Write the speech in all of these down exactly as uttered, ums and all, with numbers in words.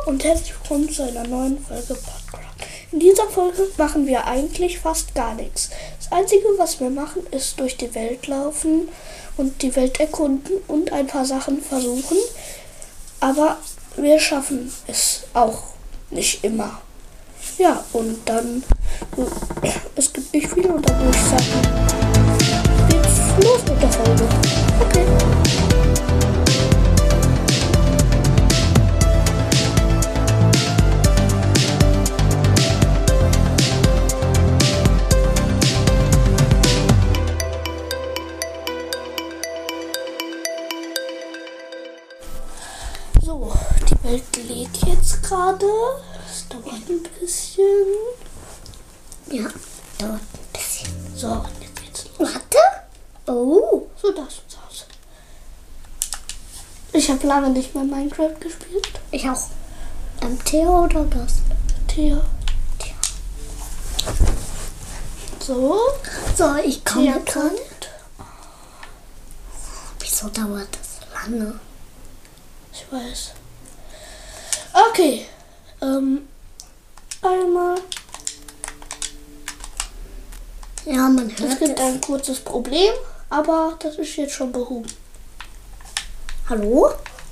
und herzlich willkommen zu einer neuen Folge Podcast. In dieser Folge machen wir eigentlich fast gar nichts. Das Einzige, was wir machen, ist durch die Welt laufen und die Welt erkunden und ein paar Sachen versuchen. Aber wir schaffen es auch nicht immer. Ja, und dann, äh, es gibt nicht viel und dann würde ich sagen, geht's los mit der Folge. Okay. So, die Welt lädt jetzt gerade. Es dauert ein bisschen. Ja, dauert ein bisschen. So, und jetzt geht's los. Warte. Oh. So, das ist aus. Ich habe lange nicht mehr Minecraft gespielt. Ich auch. Ähm, Theo oder Gast? Thea. Theo. So. So, ich komme Thea gerade. kommt. Wieso dauert das lange? Ich weiß. Okay. Ähm. Einmal. Ja, man Es hört gibt es. ein kurzes Problem, aber das ist jetzt schon behoben. Hallo?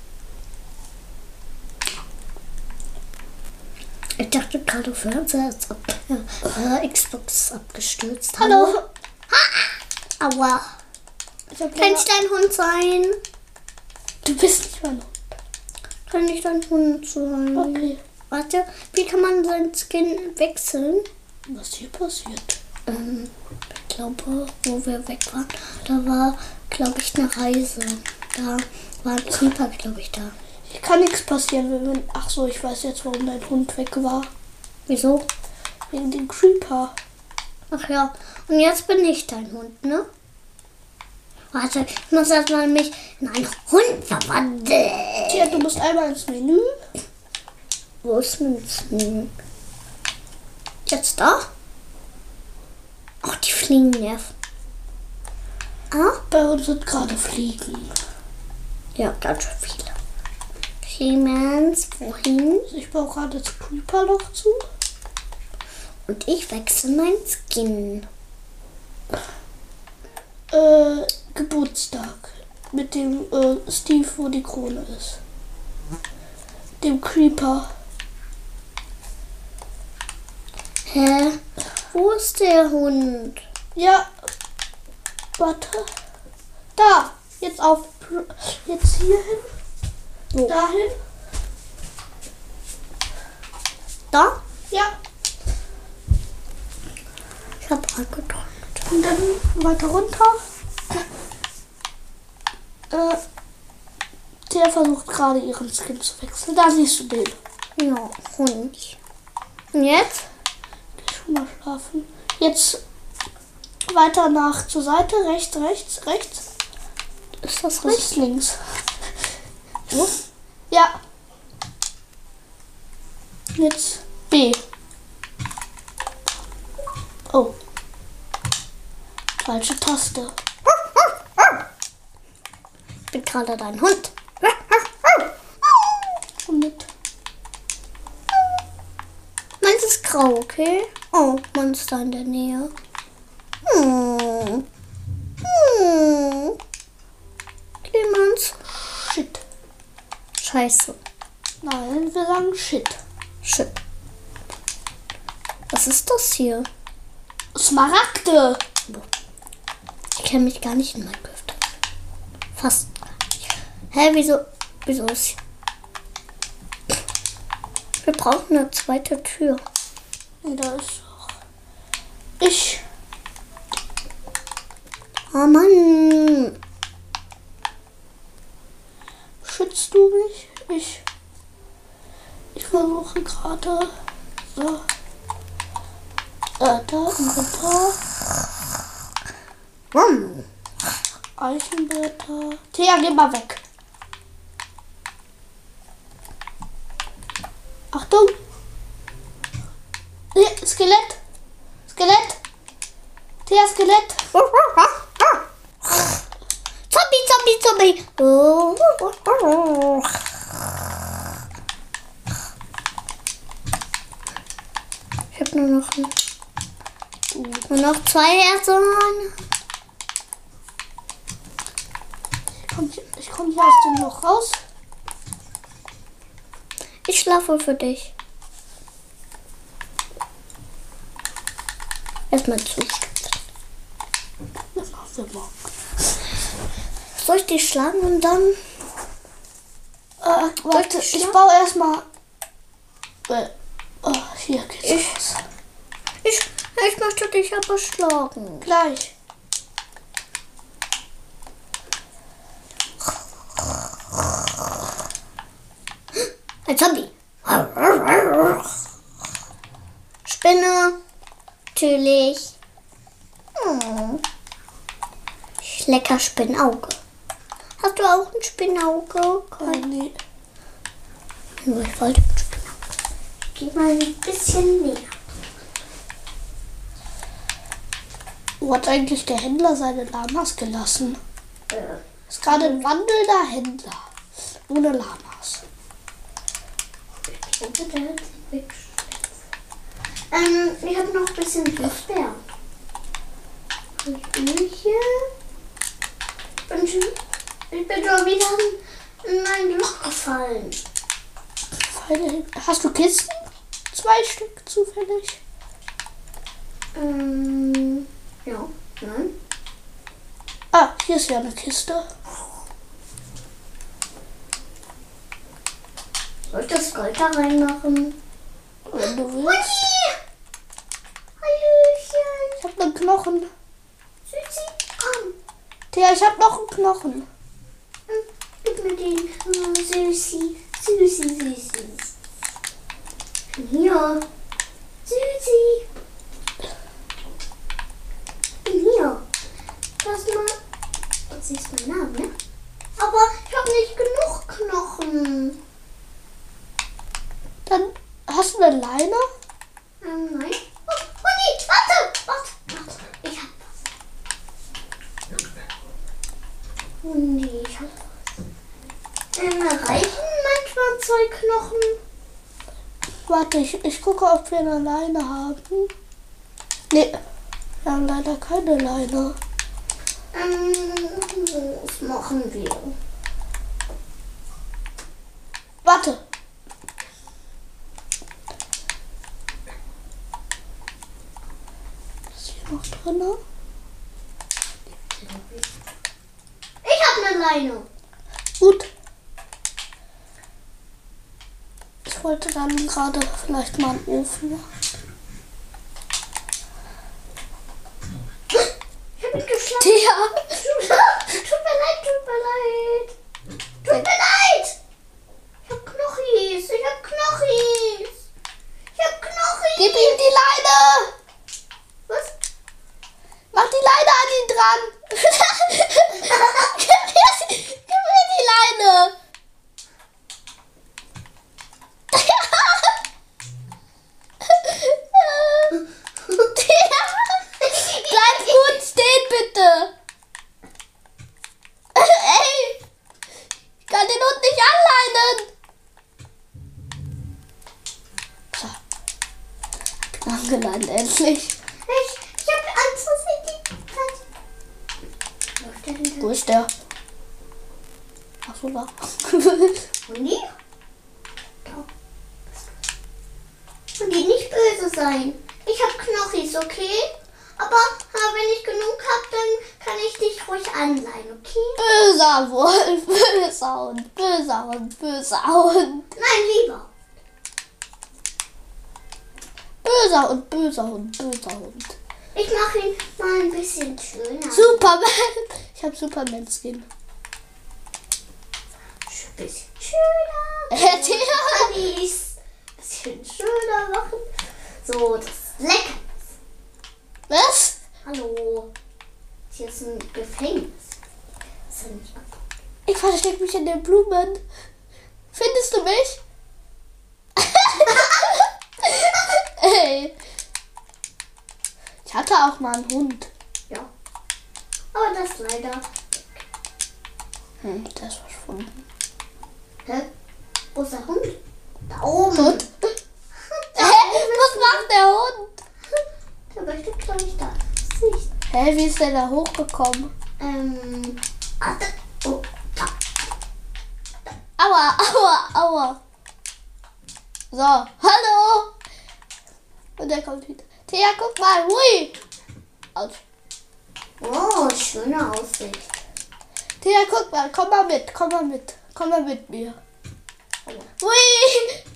Ich dachte gerade, Fernseher ist ab, äh, Xbox ist abgestürzt. Hallo. Ha! Aua. Ich hab Kann leider- ich dein Hund sein? Du bist nicht mein Hund. Kann ich dein Hund sein? Okay. Warte, wie kann man seinen Skin wechseln? Was hier passiert? Ähm, ich glaube, wo wir weg waren, da war, glaube ich, eine Reise. Da war ein Creeper, glaube ich, da. Hier kann nichts passieren, wenn wir. Ach so, ich weiß jetzt, warum dein Hund weg war. Wieso? Wegen dem Creeper. Ach ja, und jetzt bin ich dein Hund, ne? Warte, ich muss erstmal mich in einen Hund verwandeln. Tja, du musst einmal ins Menü. Wo ist mein Menü? Jetzt da? Ach, die Fliegen nerven. Ah? Bei uns sind gerade Fliegen. Ja, ganz schön viele. Clemens, wohin? Ich baue gerade das Creeper-Loch zu. Und ich wechsle mein Skin. Äh, Geburtstag. Mit dem äh, Steve, wo die Krone ist. Dem Creeper. Hä? Wo ist der Hund? Ja. Warte. Da. Jetzt auf. Jetzt hier hin. Wo? Dahin. Da? Ja. Ich hab angedrückt. Und dann weiter runter. Äh, der versucht gerade ihren Skin zu wechseln. Da siehst du den. Ja, Hund. Und jetzt? Geh schon mal schlafen. Jetzt weiter nach zur Seite. Rechts, rechts, rechts. Ist das Rechts, links. Wo? Ja. Jetzt B. Oh. Falsche Taste. Ich bin gerade dein Hund. Und mit. Meins ist grau, okay? Oh, Monster in der Nähe. Hm. Hm. Clemens. Shit. Scheiße. Nein, wir sagen Shit. Shit. Was ist das hier? Smaragde. Ich kenne mich gar nicht in Minecraft. Fast. Hä, wieso? Wieso ist hier? Wir brauchen eine zweite Tür. Nee, da ist auch. Ich. Oh Mann. Schützt du mich? Ich. Ich versuche gerade. So. Äh, da, Inventar. Mann. Eichenblätter. Thea, geh mal weg. Achtung. Hier, Skelett. Skelett. Thea, Skelett. Zombie, Zombie, Zombie. Oh. nur noch, nur noch zwei Herzen. Ich komme ich komm hier aus dem Loch raus. Ich schlafe für dich. Erstmal zustimmen. Soll ich dich schlagen und dann? Äh, warte, ich, ich baue erstmal. Äh, oh, hier geht's ich, raus. Ich, ich möchte dich aber schlagen. Gleich. Ein Zombie. Spinne. Natürlich. Hm. Lecker Spinnauge. Hast du auch ein Spinnauge? Äh, nee. Nur ich wollte ein Spinnauge. Geh mal ein bisschen näher. Wo hat eigentlich der Händler seine Lamas gelassen? Äh. Ist gerade ein wandelnder Händler. Ohne Lamas. Ähm, ich habe noch ein bisschen Blüsbeer. Ich bin, schon, ich bin schon wieder in ein Loch gefallen. Hast du Kisten? Zwei Stück zufällig? Ähm, ja, nein. Ah, hier ist ja eine Kiste. Soll ich das Gold da reinmachen? Wenn du willst. Ui! Hallöchen! Ich hab einen Knochen. Süßi, komm. Thea, ich hab noch einen Knochen. Hm, gib mir den. Oh, Süßi, Süßi, Süßi. Hier. Süßi. Hier. Lass mal. Jetzt siehst du meinen Namen, ne? Aber ich habe nicht genug Knochen. Dann hast du eine Leine? Ähm, nein. Oh, oh nee, warte, warte, warte. Ich hab was. Oh nee, ich hab was. Ähm, reichen manchmal zwei Knochen? Warte, ich, ich gucke, ob wir eine Leine haben. Nee, wir haben leider keine Leine. Ähm, was machen wir? Warte. Ist hier noch drin? Ich hab eine Leine. Gut. Ich wollte dann gerade vielleicht mal einen Ofen machen. Ich hab ihn geschlagen. Thea! Tut mir leid, tut mir leid. Tut mir leid. Ich hab Knochis. Ich hab Knochis. Ich hab Knochis. Gib ihm die Leine! Was? Mach die Leine an ihn dran! gib, mir, gib mir die Leine! Bleib gut stehen, bitte! Ey! Ich kann den Hund nicht anleinen! So. Angeleint endlich. Ich, ich hab Angst, dass ich die Läuft der denn Wo ist der? Ach so, da. Und die? Da. Und die nicht böse sein. Ich hab Knochis, okay? Aber äh, wenn ich genug hab, dann kann ich dich ruhig anleihen, okay? Böser Wolf, böser Hund, böser Hund, böser Hund. Nein, lieber. Böser Hund, böser Hund, böser Hund. Ich mache ihn mal ein bisschen schöner. Superman. Ich hab Superman-Skin. Ein bisschen schöner. Äh, Thea. Ein bisschen schöner machen. So, das ist lecker. Was? Hallo. Hier ist ein Gefängnis. Das ist ja nicht ab. Ich verstecke mich in den Blumen. Findest du mich? Ey. Ich hatte auch mal einen Hund. Ja. Aber das leider. Hm, der ist verschwunden. Hä? Wo ist der Hund? Da oben. Hund? Hä? Was macht der Hund? Hä, wie ist der da hochgekommen? Ähm, warte. Oh, da. Aua, aua, aua. So, hallo. Und der kommt wieder. Thea, guck mal. Hui. Aus. Oh, schöne Aussicht. Thea, guck mal. Komm mal mit. Komm mal mit. Komm mal mit mir. Hui.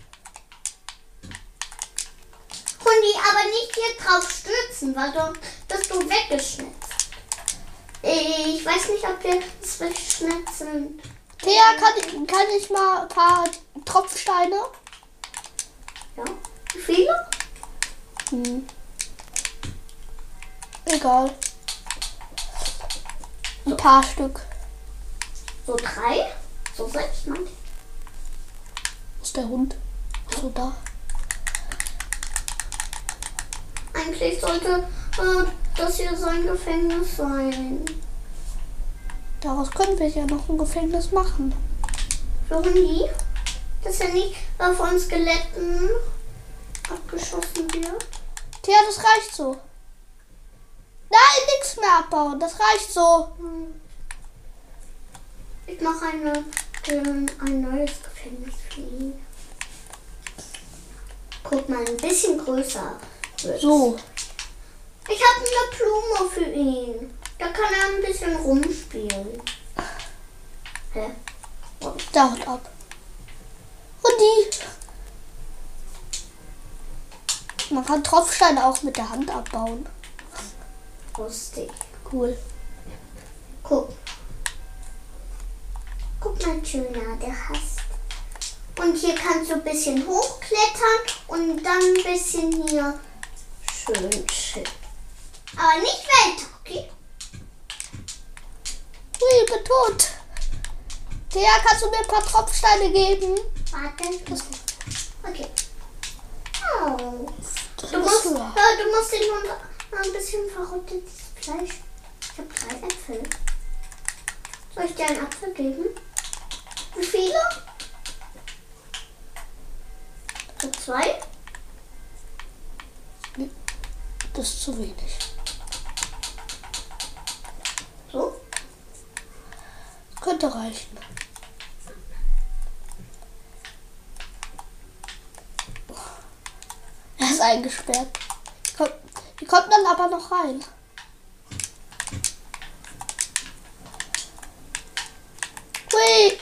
Hundi, aber nicht hier drauf stürzen, weil sonst bist du weggeschnitzt. Ich weiß nicht, ob wir das wegschnitzen. Thea, kann, kann ich mal ein paar Tropfsteine? Ja. Wie viele? Hm. Egal. Ein paar Stück. So drei? So sechs, meint ich. Wo ist der Hund? So da. Eigentlich sollte äh, das hier so ein Gefängnis sein. Daraus können wir ja noch ein Gefängnis machen. Für Hundi? Dass er nicht äh, von Skeletten abgeschossen wird. Thea, das reicht so. Nein, nichts mehr abbauen. Das reicht so. Ich mache eine, ähm, ein neues Gefängnis für ihn. Guck mal, ein bisschen größer. Wird's. So. Ich habe eine Blume für ihn. Da kann er ein bisschen rumspielen. Hä? Da haut ab. Und die. Man kann Tropfsteine auch mit der Hand abbauen. Lustig. Cool. Guck. Guck mal, schöner, der hast. Und hier kannst du ein bisschen hochklettern und dann ein bisschen hier schön schön. Aber nicht weiter, okay? Ui, ich bin tot. Thea, kannst du mir ein paar Tropfsteine geben? Warte. Okay. Oh. Das Du ist musst, höher. ja, du musst den Hund ein bisschen verrottetes Fleisch. Ich habe drei Äpfel. Soll ich dir einen Apfel geben? Wie viele? So zwei? Das ist zu wenig. So? Könnte reichen. Er ist eingesperrt. Die kommt, die kommt dann aber noch rein. Hui.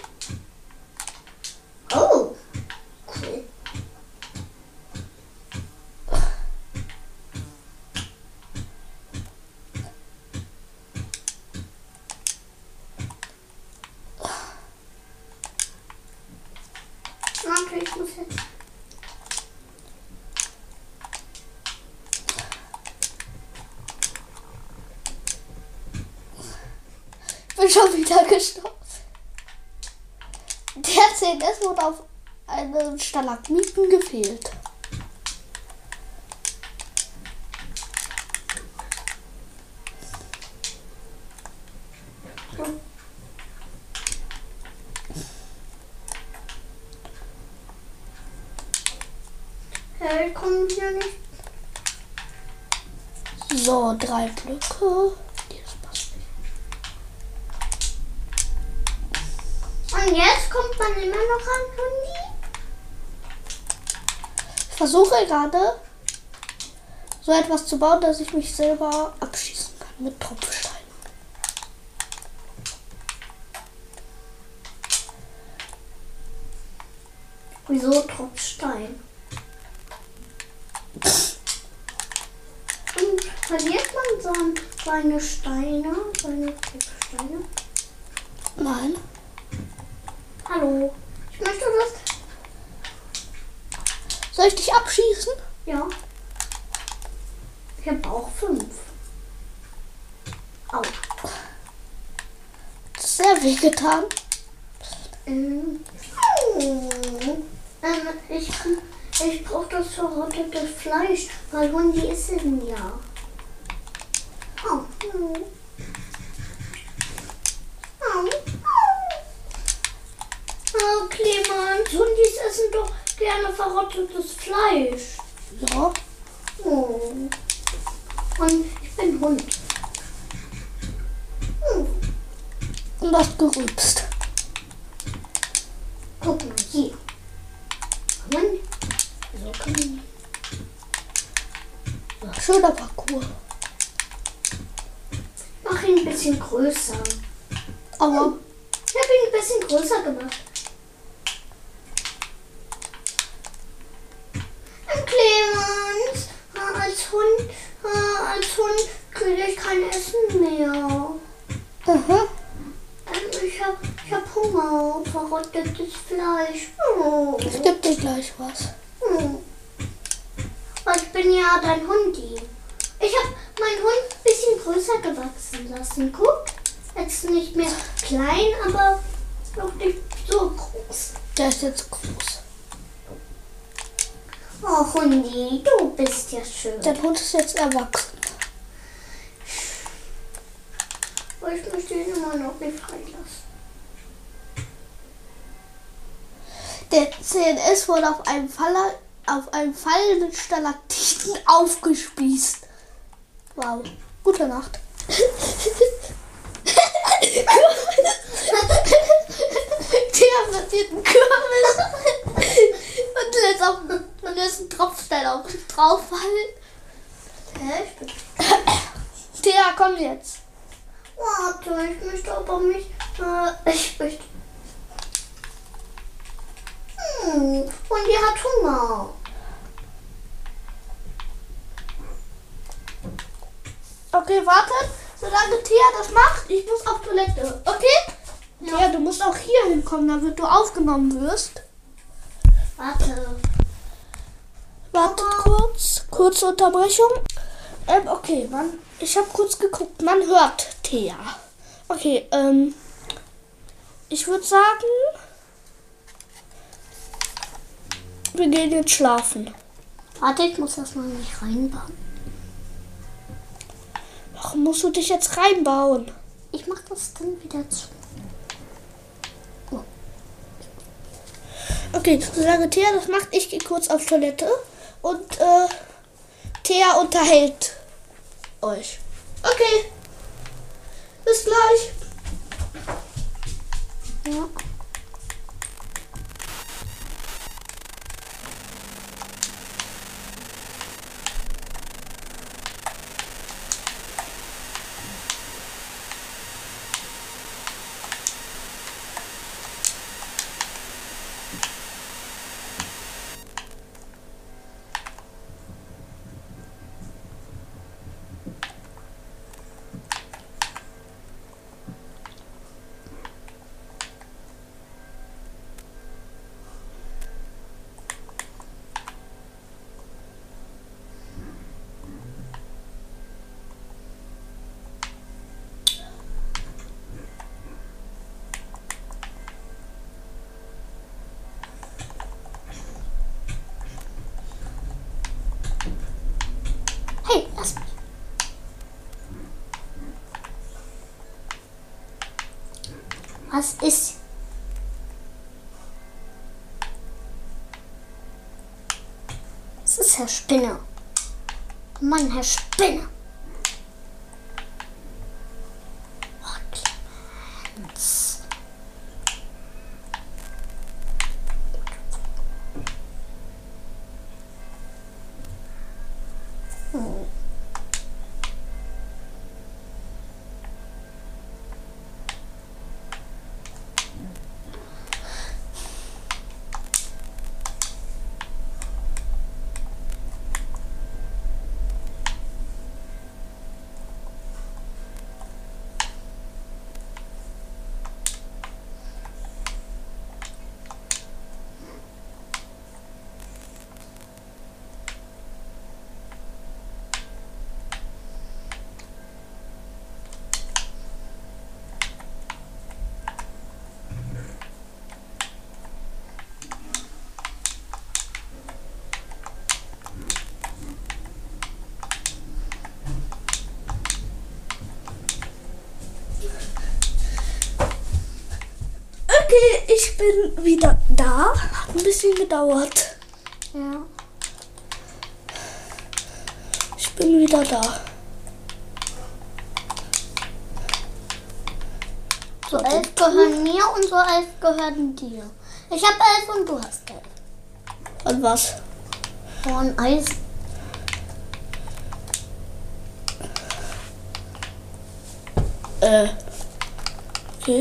Oh. Cool. Warte, ich muss jetzt. Ich bin schon wieder gestorben. Der C N S wurde auf einen Stalagmiten gefehlt. Hey, kommen hier nicht. So, drei Blöcke. Nee, das passt nicht. Und jetzt kommt man immer noch an Hundi. Ich versuche gerade so etwas zu bauen, dass ich mich selber abschießen kann mit Tropfsteinen. Wieso Tropfstein? Und verliert man so seine Steine, seine Tropfsteine? Nein. Hallo, ich möchte das. Soll ich dich abschießen? Ja. Ich habe auch fünf. Au. Das ist sehr wehgetan. Ähm. Oh. Ähm, ich ich brauche das verrottete Fleisch, weil Hundi ist in ja. Oh. Oh. Oh. Oh, Clemens, Hundis essen doch gerne verrottetes Fleisch. Ja. Oh. Und ich bin Hund. Und hast gerübst. Guck mal hier. Kann man? So kann man. So, schöner Parcours. Mach ihn ein bisschen größer. Aber Ich habe ihn ein bisschen größer gemacht. Ein Clemens, äh, als Hund, äh, als Hund kriege ich kein Essen mehr. aha. Ähm, ich habe ich hab Hunger, verrottetes Fleisch. Oh. Ich geb dir gleich was. Oh. Aber ich bin ja dein Hundi. Ich habe meinen Hund ein bisschen größer gewachsen lassen. Guck, jetzt nicht mehr klein, aber noch nicht so groß. Der ist jetzt groß. Oh, Hundi, du bist ja schön. Der Hund ist jetzt erwachsen. Aber ich möchte ihn immer noch nicht freilassen. Der C N S wurde auf einem Faller, auf einem fallenden Stalaktiten aufgespießt. Wow. Gute Nacht. Der passiert ein Kürbis und lässt, auf, und lässt einen Tropfstein auf dich drauf fallen. Hä? Ich bin- Thea, komm jetzt. Warte, ich möchte aber nicht. Äh, ich möchte. Hm, und die hat Hunger. Okay, wartet. Solange Thea das macht, ich muss auf Toilette. Okay? Ja. Thea, du musst auch hier hinkommen, damit du aufgenommen wirst. Warte. Wartet kurz. Kurze Unterbrechung. Ähm, okay, man, ich habe kurz geguckt. Man hört Thea. Okay, ähm, ich würde sagen, wir gehen jetzt schlafen. Warte, ich muss das mal nicht reinbauen. Warum musst du dich jetzt reinbauen? Ich mach das dann wieder zu. Oh. Okay, solange Thea das macht, ich gehe kurz auf Toilette und äh, Thea unterhält euch. Okay, bis gleich. Ja. Hey, lass mich. Was ist? Das ist Herr Spinner. Mann, Herr Spinner. Oh, Clemens. Hm. Okay, ich bin wieder da. Hat ein bisschen gedauert. Ja. Ich bin wieder da. So elf gehören mir und so elf gehören dir. Ich habe elf und du hast elf. Und was? Von Eisen. Äh. Okay.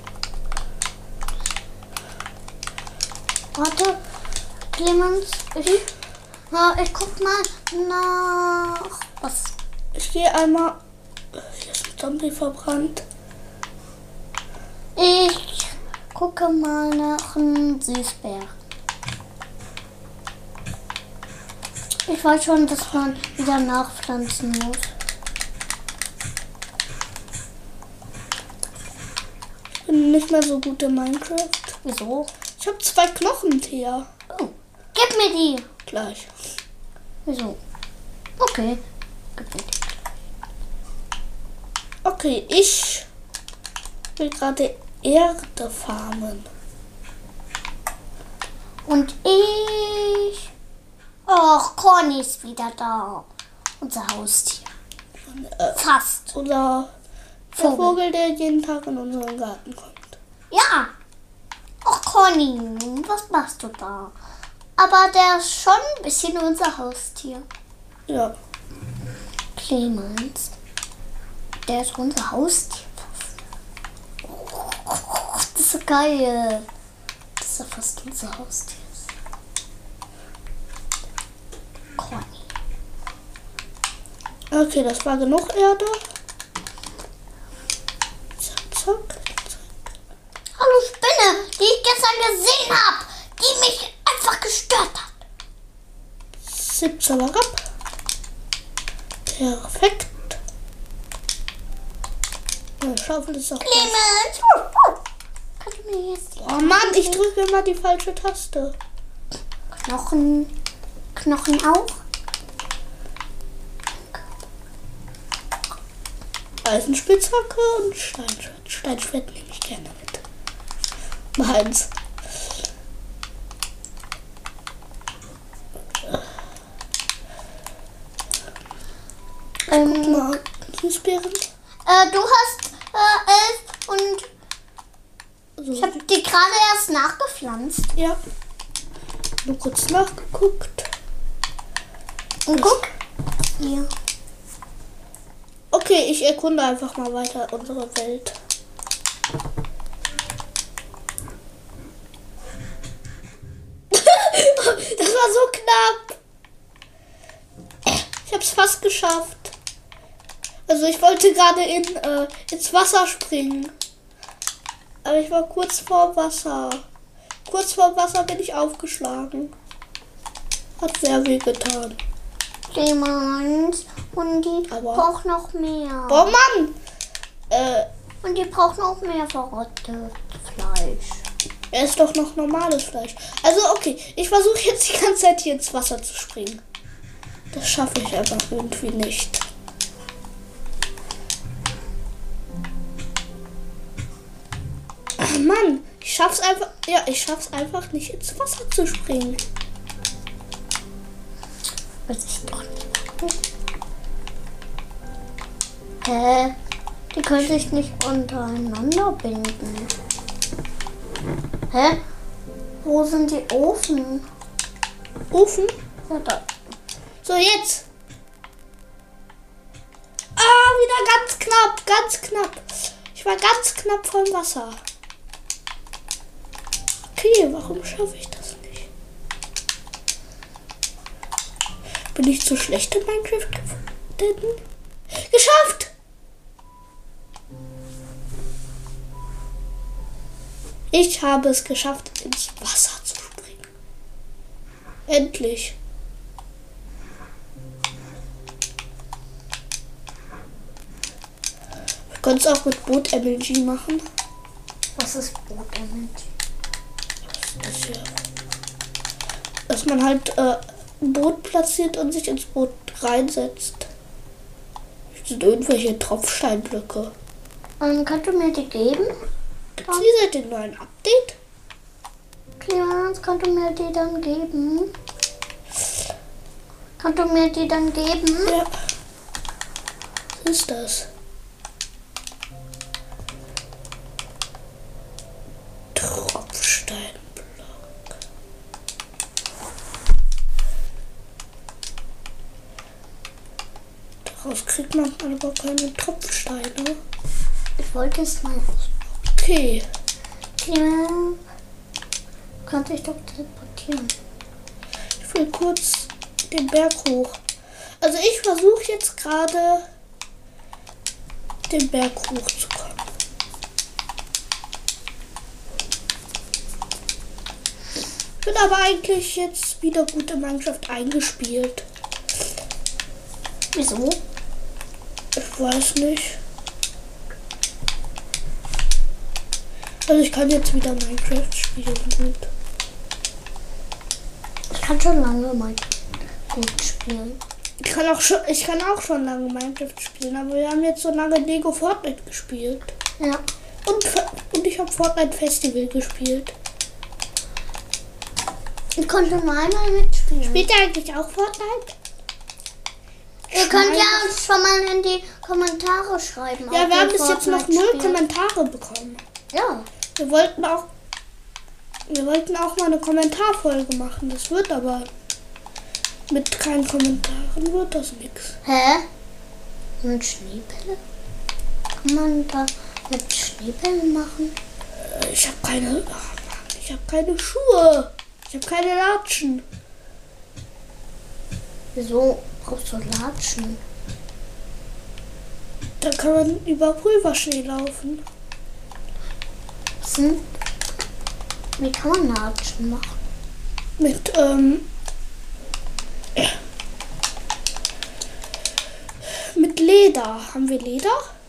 Warte, Clemens, ich, ja, ich guck mal nach was. Ich gehe einmal. Hier ist ein Zombie verbrannt. Ich gucke mal nach einem Süßbär. Ich weiß schon, dass man wieder nachpflanzen muss. Ich bin nicht mehr so gut in Minecraft. Wieso? Ich habe zwei Knochen, Thea. Oh, gib mir die. Gleich. Wieso? Okay, gib mir die. Okay, ich will gerade Erde farmen. Und ich... Och, Conny ist wieder da. Unser Haustier. Äh, Fast. Oder der Vogel. Vogel, der jeden Tag in unseren Garten kommt. Ja. Och, Conny, was machst du da? Aber der ist schon ein bisschen unser Haustier. Ja. Clemens, der ist unser Haustier. Oh, das ist so geil. Das ist ja fast unser Haustier. Conny. Okay, das war genug Erde. Zack, zack. Hallo Spinne, die ich gestern gesehen habe, die mich einfach gestört hat. siebzehn ab. Perfekt. Meine Schaufel ist auch. Clemens! Kannst du mir jetzt die Oh Mann, ich drücke immer die falsche Taste. Knochen, Knochen auch? Eisenspitzhacke und Steinschwert. Steinschwert nehme ich gerne mit. Meins. Ähm, Mal Süßbeeren. äh, du hast äh, elf und So, ich habe die gerade erst nachgepflanzt. ja. Nur kurz nachgeguckt. Und guck. Hier. Okay, ich erkunde einfach mal weiter unsere Welt. Das war so knapp. Ich habe es fast geschafft. Also ich wollte gerade in, äh, ins Wasser springen. Aber ich war kurz vor Wasser. Kurz vor Wasser bin ich aufgeschlagen. Hat sehr weh getan. Clemens. Und die Aber- braucht noch mehr. Oh Mann! Äh, Und die braucht noch mehr verrottetes Fleisch. er ist doch noch normales Fleisch. Also okay, ich versuche jetzt die ganze Zeit hier ins Wasser zu springen. Das schaffe ich einfach irgendwie nicht. Ach Mann, ich schaff's einfach. Ja, ich schaff's einfach nicht ins Wasser zu springen. Weiß ich doch nicht. Hä? Die können sich nicht untereinander binden. Hä? Wo sind die Ofen? Ofen. Ja, da. So, jetzt. Ah, wieder ganz knapp, ganz knapp. Ich war ganz knapp vom Wasser. Okay, warum schaffe ich das nicht? Bin ich zu schlecht in Minecraft geworden? Geschafft! Ich habe es geschafft, ins Wasser zu springen. Endlich. Wir können es auch mit Boot M L G machen. Was ist Boot damit? Das hier. Dass man halt äh, ein Boot platziert und sich ins Boot reinsetzt. Das sind irgendwelche Tropfsteinblöcke. Ähm, kannst du mir die geben? Gibt es die seit dem neuen Update? Clemens, kannst du mir die dann geben? Kannst du mir die dann geben? Ja. Was ist das? Daraus kriegt man aber keine Tropfsteine. Ich wollte es mal aus. Okay. Ja. Könnte ich doch teleportieren. Ich will kurz den Berg hoch. Also ich versuche jetzt gerade den Berg hochzukommen. Bin aber eigentlich jetzt wieder gut in Minecraft eingespielt. Wieso? Ich weiß nicht. Also ich kann jetzt wieder Minecraft spielen gut. Ich kann schon lange Minecraft gut spielen. Ich kann auch schon, ich kann auch schon lange Minecraft spielen, aber wir haben jetzt so lange Lego Fortnite gespielt. Ja. Und, und ich habe Fortnite Festival gespielt. Ich konnte mal einmal mitspielen. Spielt ihr eigentlich auch Fortnite? Ihr könnt ja schon mal in die Kommentare schreiben. Ja, ob wir ihr haben bis jetzt noch Fortnite null spielt. Kommentare bekommen. Ja. Wir wollten auch, wir wollten auch mal eine Kommentarfolge machen. Das wird aber mit keinen Kommentaren wird das nichts. Hä? Mit Schneebälle? Kann man da mit Schneebällen machen? Äh, Ich habe keine, oh Mann, ich habe keine Schuhe. Ich habe keine Latschen. Wieso brauchst du Latschen? Da kann man über Pulverschnee laufen. Was sind? Wie kann man Latschen machen? Mit, ähm, mit Leder. Haben wir Leder?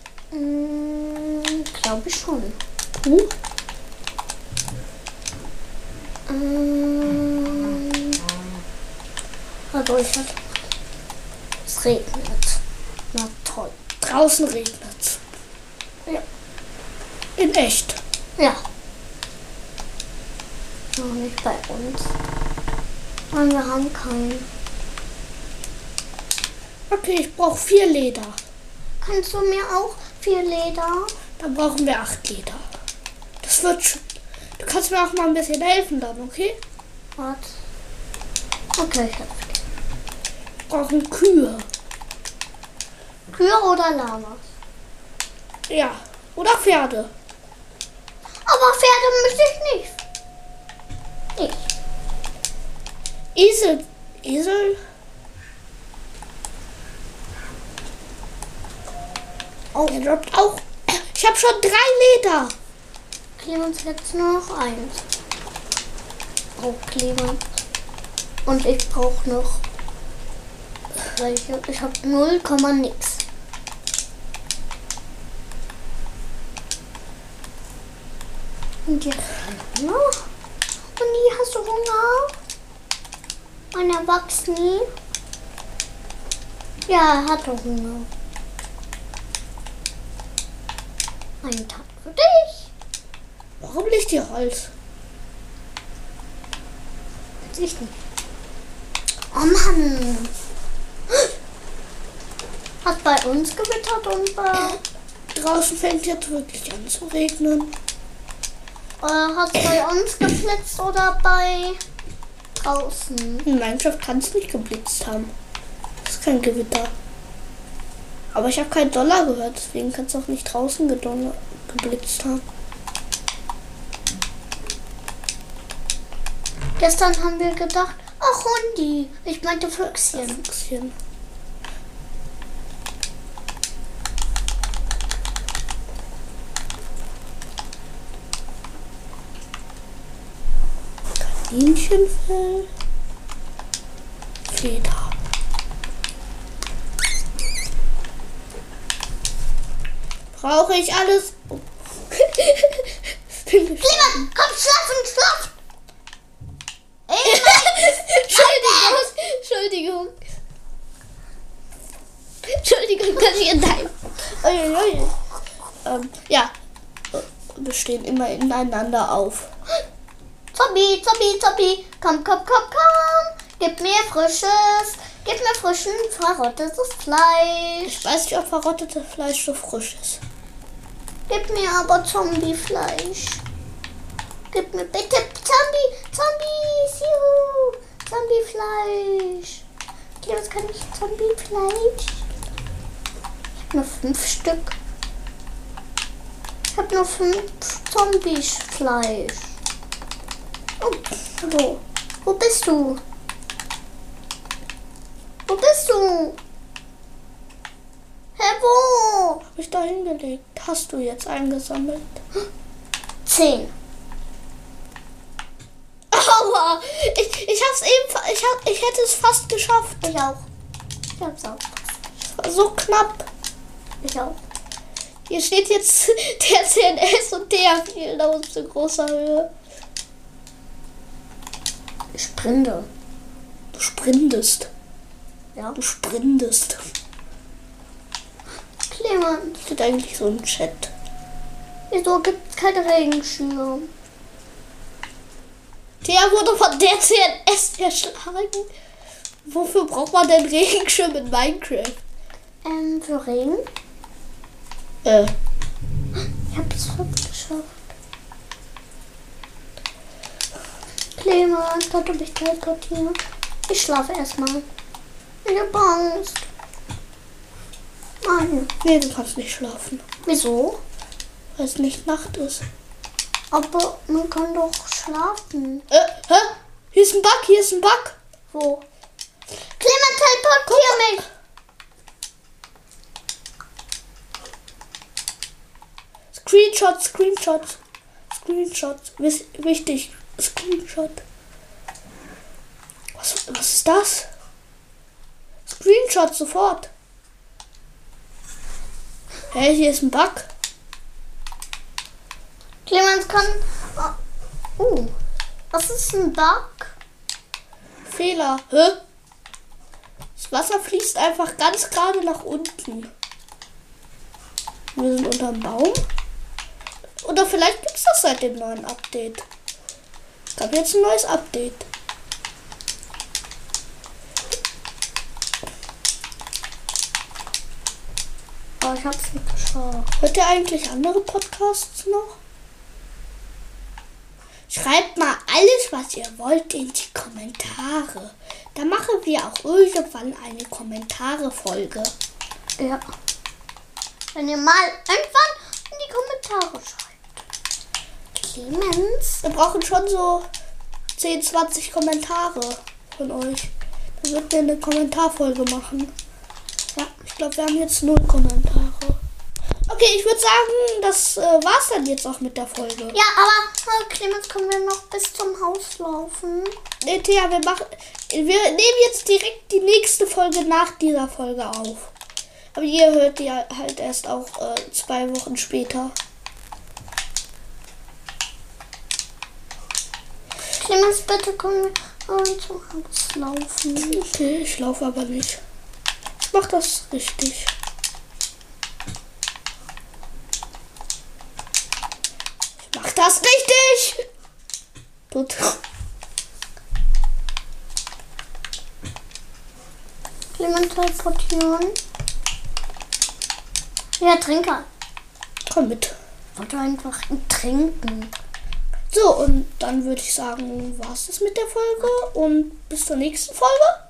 Hm, glaube ich schon. Uh. Ähm, also ich hatte. Es regnet. Na toll. Draußen regnet's. Ja. In echt. Ja. Noch nicht bei uns. Und wir haben keinen. Okay, ich brauche vier Leder. Kannst du mir auch vier Leder? Dann brauchen wir acht Leder. Das wird schon. Du kannst mir auch mal ein bisschen helfen dann, okay? Warte. Okay, ich hab's. Wir brauchen Kühe. Kühe oder Lamas? Ja. Oder Pferde. Aber Pferde möchte ich nicht. Nicht. Esel. Esel? Oh, Der droppt auch. Ich habe schon drei Leder. Clemens jetzt nur noch eins. Oh, Clemens. Und ich brauche noch welche. Ich habe null Komma nix. Und jetzt noch. Und nie hast du Hunger? Ein Erwachsener? Ja, er hatte Hunger. Ein Tag für dich. Warum liegt hier Holz? Weiß ich nicht. Oh Mann. Hat bei uns gewittert und bei... Draußen fängt jetzt wirklich an zu regnen. Äh, hat bei uns geblitzt oder bei draußen? In Minecraft kann es nicht geblitzt haben. Das ist kein Gewitter. Aber ich habe keinen Dollar gehört, deswegen kann es auch nicht draußen gedonner, geblitzt haben. Gestern haben wir gedacht, ach Hundi. Ich meinte Füchschen. Füchschen. Kaninchenfell. Feder. Brauche ich alles? Oh. Bin Lieber, komm, schlafen, schlafen. Ey, Entschuldigung, Entschuldigung. Entschuldigung, dass ich in deinem... Uiuiui. Ähm, ja. Wir stehen immer ineinander auf. Zombie, Zombie, Zombie. Komm, komm, komm, komm. Gib mir frisches. Gib mir frischen, verrottetes Fleisch. Ich weiß nicht, ob verrottetes Fleisch so frisch ist. Gib mir aber Zombie-Fleisch. Gib mir bitte Zombie, Zombies, juhu. Zombie-Fleisch. Jetzt kann ich Zombie-Fleisch. habe nur fünf Stück. Ich habe nur fünf Zombie-Fleisch. Oh, wo? Wo bist du? Wo bist du? Hä, wo? Hab ich da hingelegt. Hast du jetzt eingesammelt? Zehn. Aua! Ich, ich hab's eben, fa- ich, hab, ich hätte es fast geschafft. Ich auch. Ich hab's auch. Es war so knapp. Ich auch. Hier steht jetzt der C N S und der fiel da aus in großer Höhe. Ich sprinte. Du sprintest. Ja. Du sprintest. Clemens, Steht eigentlich so im Chat. wieso gibt's keine Regenschirm? Der wurde von der C N S erschlagen. Wofür braucht man denn Regenschirm in Minecraft? Ähm, für Regen? Äh, Ich hab's fast geschafft. Clemens, kannst du mich teleportieren? Ich schlafe erstmal. Ich hab Angst. Nein. nee, du kannst nicht schlafen, Wieso? weil es nicht Nacht ist. Aber man kann doch schlafen. Äh, hä? Hier ist ein Bug, hier ist ein Bug. Wo? Clemens, teleportier mich! Screenshot, Screenshot. Screenshot. Wiss- Wichtig. Screenshot. Was, was ist das? Screenshot sofort. Hey, hier ist ein Bug. Clemens kann... Oh. Uh. Was ist ein Bug? Fehler. Hä? Das Wasser fließt einfach ganz gerade nach unten. Wir sind unterm Baum. Oder vielleicht gibt es das seit dem neuen Update. Es gab jetzt ein neues Update. Oh, ich hab's nicht geschafft. Hört ihr eigentlich andere Podcasts noch? Schreibt mal alles, was ihr wollt, in die Kommentare. Da machen wir auch irgendwann eine Kommentare-Folge. Ja. Wenn ihr mal irgendwann in die Kommentare schreibt. Clemens? Wir brauchen schon so zehn, zwanzig Kommentare von euch. Dann wird wir eine Kommentarfolge machen. Ja, ich glaube, wir haben jetzt null Kommentare. Okay, ich würde sagen, das äh, war's dann jetzt auch mit der Folge. Ja, aber äh, Clemens, können wir noch bis zum Haus laufen? Nee, Thea, wir machen. Wir nehmen jetzt direkt die nächste Folge nach dieser Folge auf. Aber ihr hört die halt erst auch äh, zwei Wochen später. Clemens, bitte können wir äh, zum Haus laufen. Okay, ich laufe aber nicht. Ich mach das richtig. Ich mach das richtig! Gut. Clemens, teleportieren. Ja, Trinker. Komm mit. Wollte einfach trinken. So, und dann würde ich sagen, war's das mit der Folge und bis zur nächsten Folge.